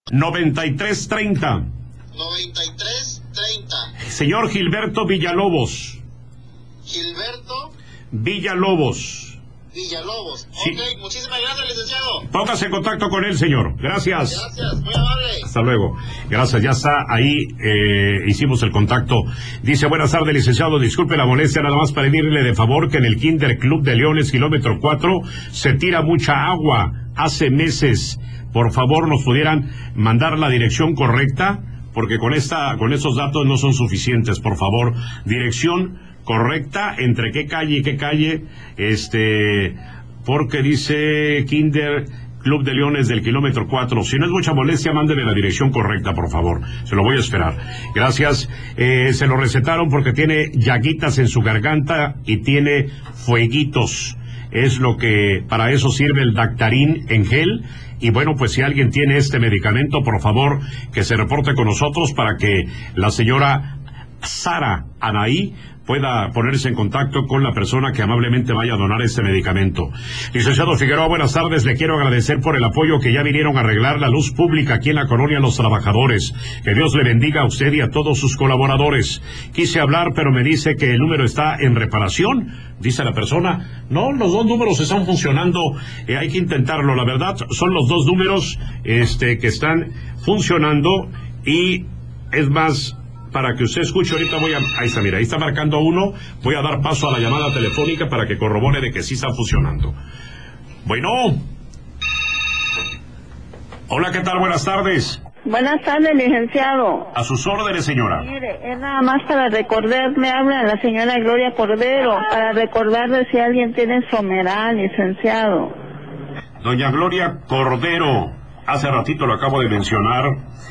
9330. 9330. Señor Gilberto Villalobos. Gilberto Villalobos. Sí. Ok, muchísimas gracias, licenciado. Póngase en contacto con él, señor. Gracias. Gracias, muy amable. Hasta luego. Gracias, ya está ahí, hicimos el contacto. Dice, buenas tardes, licenciado, disculpe la molestia, nada más para pedirle de favor que en el Kinder Club de Leones, kilómetro 4, se tira mucha agua hace meses. Por favor, nos pudieran mandar la dirección correcta, porque con esos datos no son suficientes. Por favor, dirección correcta, entre qué calle y qué calle, porque dice Kinder Club de Leones del kilómetro 4. Si no es mucha molestia, mándeme la dirección correcta, por favor. Se lo voy a esperar. Gracias. Se lo recetaron porque tiene llaguitas en su garganta y tiene fueguitos. Es lo que, para eso sirve el Dactarin en gel. Y bueno, pues si alguien tiene este medicamento, por favor, que se reporte con nosotros para que la señora Sara Anaí pueda ponerse en contacto con la persona que amablemente vaya a donar este medicamento. Licenciado Figueroa, buenas tardes. Le quiero agradecer por el apoyo que ya vinieron a arreglar la luz pública aquí en la colonia Los Trabajadores. Que Dios le bendiga a usted y a todos sus colaboradores. Quise hablar, pero me dice que el número está en reparación. Dice la persona, no, los dos números están funcionando. Hay que intentarlo. La verdad, son los dos números que están funcionando. Y es más, para que usted escuche, ahorita ahí está, mira, ahí está marcando uno. Voy a dar paso a la llamada telefónica para que corrobore de que sí está funcionando. Bueno. Hola, ¿qué tal? Buenas tardes. Buenas tardes, licenciado. A sus órdenes, señora. Mire, es nada más para recordar, me habla la señora Gloria Cordero, para recordarle si alguien tiene Someral, licenciado. Doña Gloria Cordero, hace ratito lo acabo de mencionar,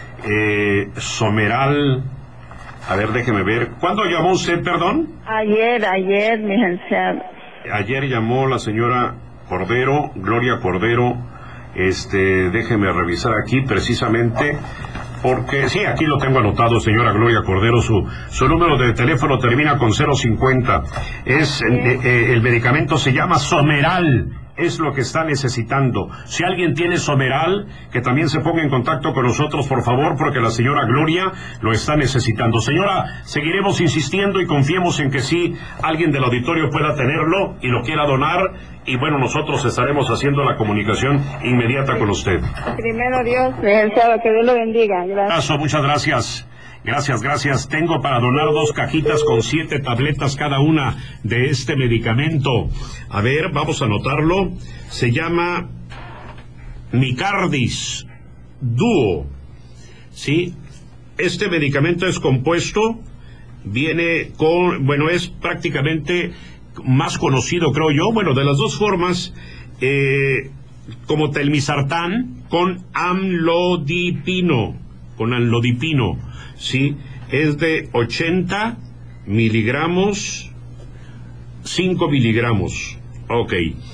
Someral. A ver, déjeme ver. ¿Cuándo llamó usted, perdón? Ayer, licenciado. Ayer llamó la señora Cordero, Gloria Cordero. Déjeme revisar aquí precisamente, porque sí, aquí lo tengo anotado, señora Gloria Cordero. Su número de teléfono termina con 050. El medicamento se llama Someral. Es lo que está necesitando. Si alguien tiene Someral, que también se ponga en contacto con nosotros, por favor, porque la señora Gloria lo está necesitando. Señora, seguiremos insistiendo y confiemos en que sí, alguien del auditorio pueda tenerlo y lo quiera donar. Y bueno, nosotros estaremos haciendo la comunicación inmediata con usted. Primero Dios, licenciado, que Dios lo bendiga. Gracias. Muchas gracias. Gracias. Tengo para donar 2 cajitas con 7 tabletas cada una de este medicamento. A ver, vamos a anotarlo. Se llama Micardis Duo. ¿Sí? Este medicamento es compuesto, viene con, bueno, es prácticamente más conocido, creo yo, bueno, de las dos formas, como telmisartán con amlodipino. Sí, es de 80 miligramos, 5 miligramos. Ok.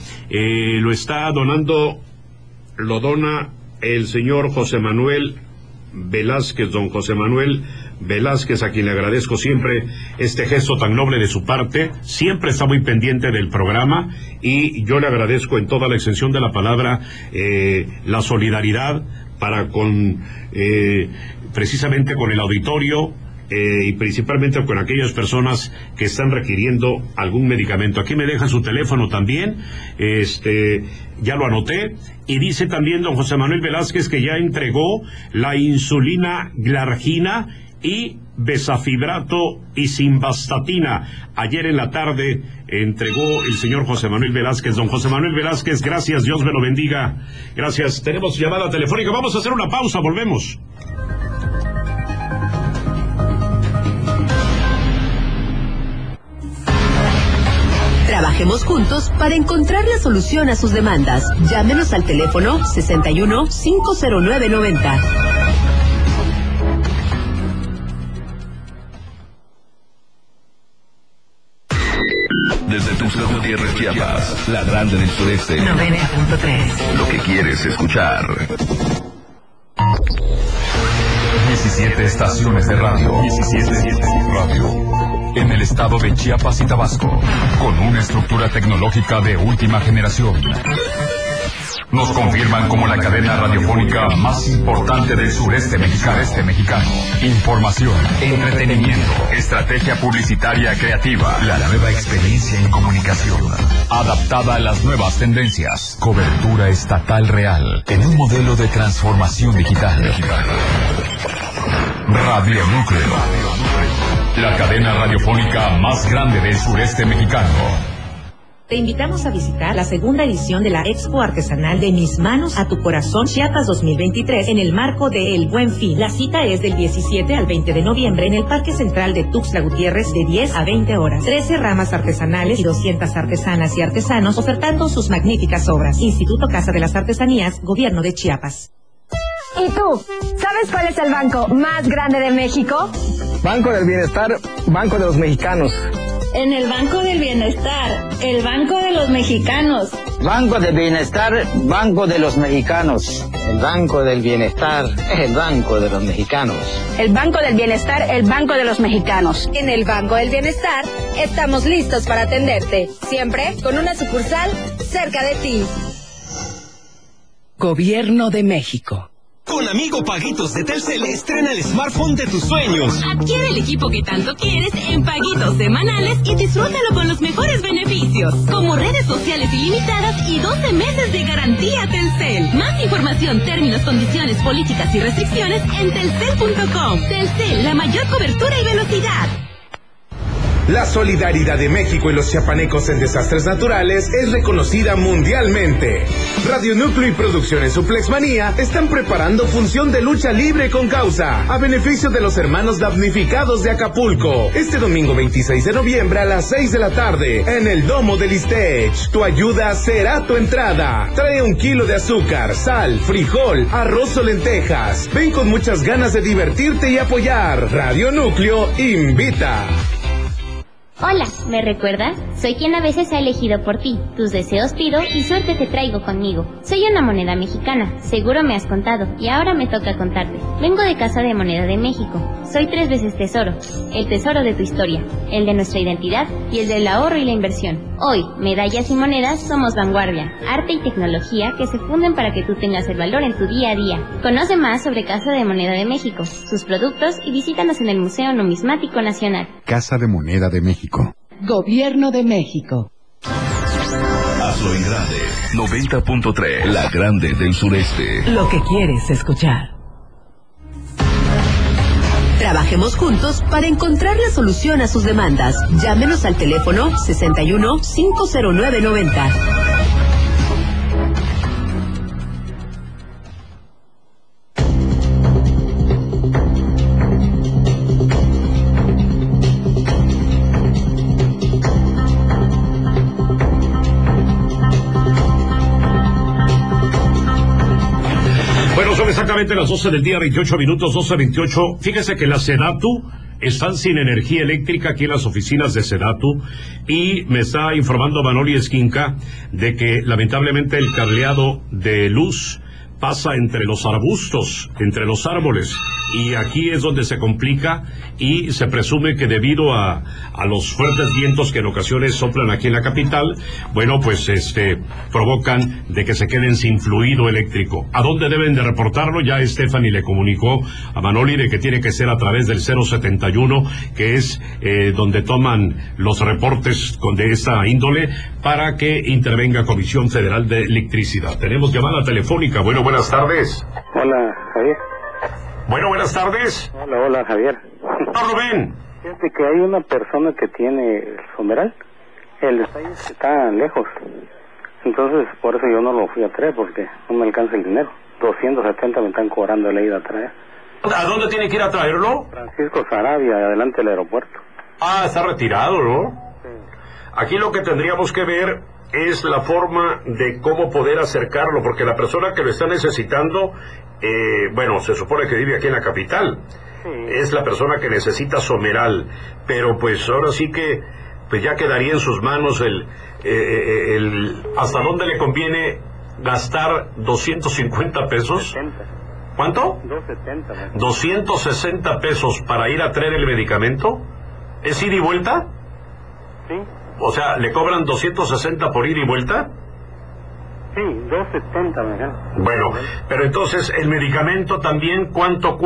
Lo dona el señor José Manuel Velázquez, don José Manuel Velázquez, a quien le agradezco siempre este gesto tan noble de su parte. Siempre está muy pendiente del programa y yo le agradezco en toda la extensión de la palabra la solidaridad para precisamente con el auditorio y principalmente con aquellas personas que están requiriendo algún medicamento. Aquí me dejan su teléfono también, ya lo anoté, y dice también don José Manuel Velázquez que ya entregó la insulina glargina y besafibrato y simvastatina. Ayer en la tarde entregó el señor José Manuel Velázquez. Don José Manuel Velázquez, gracias, Dios me lo bendiga. Gracias. Tenemos llamada telefónica. Vamos a hacer una pausa, volvemos. Trabajemos juntos para encontrar la solución a sus demandas. Llámenos al teléfono 61 509 90. Desde Tuxtla Gutiérrez, Chiapas, la grande del sureste. 90.3. Lo que quieres escuchar. 17 estaciones de radio. 17 radio. En el estado de Chiapas y Tabasco. Con una estructura tecnológica de última generación. Nos confirman como la cadena radiofónica más importante del sureste mexicano. Información, entretenimiento, estrategia publicitaria creativa, la nueva experiencia en comunicación, adaptada a las nuevas tendencias, cobertura estatal real, en un modelo de transformación digital. Radio Núcleo, la cadena radiofónica más grande del sureste mexicano. Te invitamos a visitar la segunda edición de la Expo Artesanal de Mis Manos a tu Corazón Chiapas 2023 en el marco de El Buen Fin. La cita es del 17 al 20 de noviembre en el Parque Central de Tuxtla Gutiérrez de 10 a 20 horas. 13 ramas artesanales y 200 artesanas y artesanos ofertando sus magníficas obras. Instituto Casa de las Artesanías, Gobierno de Chiapas. ¿Y tú? ¿Sabes cuál es el banco más grande de México? Banco del Bienestar, Banco de los Mexicanos. En el Banco del Bienestar, el Banco de los Mexicanos. Banco del Bienestar, Banco de los Mexicanos. El Banco del Bienestar, el Banco de los Mexicanos. El Banco del Bienestar, el Banco de los Mexicanos. En el Banco del Bienestar, estamos listos para atenderte, siempre con una sucursal cerca de ti. Gobierno de México. Con Amigo Paguitos de Telcel, estrena el smartphone de tus sueños. Adquiere el equipo que tanto quieres en paguitos semanales y disfrútalo con los mejores beneficios, como redes sociales ilimitadas y 12 meses de garantía Telcel. Más información, términos, condiciones, políticas y restricciones en telcel.com. Telcel, la mayor cobertura y velocidad. La solidaridad de México y los chiapanecos en desastres naturales es reconocida mundialmente. Radio Núcleo y Producciones Suplex Manía están preparando función de lucha libre con causa a beneficio de los hermanos damnificados de Acapulco. Este domingo 26 de noviembre a las 6 de la tarde en el Domo del Istech. Tu ayuda será tu entrada. Trae 1 kilo de azúcar, sal, frijol, arroz o lentejas. Ven con muchas ganas de divertirte y apoyar. Radio Núcleo invita. Hola, ¿me recuerdas? Soy quien a veces ha elegido por ti. Tus deseos pido y suerte te traigo conmigo. Soy una moneda mexicana, seguro me has contado, y ahora me toca contarte. Vengo de Casa de Moneda de México. Soy 3 veces tesoro. El tesoro de tu historia, el de nuestra identidad y el del ahorro y la inversión. Hoy, medallas y monedas somos vanguardia, arte y tecnología que se funden para que tú tengas el valor en tu día a día. Conoce más sobre Casa de Moneda de México, sus productos y visítanos en el Museo Numismático Nacional. Casa de Moneda de México. Gobierno de México. Hazlo en grande. 90.3, la grande del sureste. Lo que quieres escuchar. Trabajemos juntos para encontrar la solución a sus demandas. Llámenos al teléfono 61 509 90. Exactamente las 12 del día, 28 minutos, 12:28. Fíjese que la Sedatu están sin energía eléctrica aquí en las oficinas de Sedatu y me está informando Manoli Esquinca de que lamentablemente el cableado de luz pasa entre los arbustos, entre los árboles, y aquí es donde se complica y se presume que debido a los fuertes vientos que en ocasiones soplan aquí en la capital, bueno, pues provocan de que se queden sin fluido eléctrico. ¿A dónde deben de reportarlo? Ya Stephanie le comunicó a Manoli de que tiene que ser a través del 071, que es donde toman los reportes de esta índole, para que intervenga Comisión Federal de Electricidad. Tenemos llamada telefónica. Bueno, buenas tardes. Hola, Javier. Bueno, buenas tardes. Hola, Javier. Hola, Rubén. Fíjate que hay una persona que tiene el someral. El detalle es que está lejos. Entonces, por eso yo no lo fui a traer, porque no me alcanza el dinero. 270 me están cobrando la ida a traer. ¿A dónde tiene que ir a traerlo? Francisco Sarabia, adelante del aeropuerto. Ah, está retirado, ¿no? Sí. Aquí lo que tendríamos que ver es la forma de cómo poder acercarlo, porque la persona que lo está necesitando, bueno, se supone que vive aquí en la capital. Sí. Es la persona que necesita someral, pero pues ahora sí que pues ya quedaría en sus manos el hasta dónde le conviene gastar 250 pesos. 70. ¿Cuánto? 270. 260 pesos para ir a traer el medicamento. ¿Es ida y vuelta? Sí. O sea, ¿le cobran 260 por ida y vuelta? Sí, 270 me dijeron. Bueno, pero entonces, ¿el medicamento también cuánto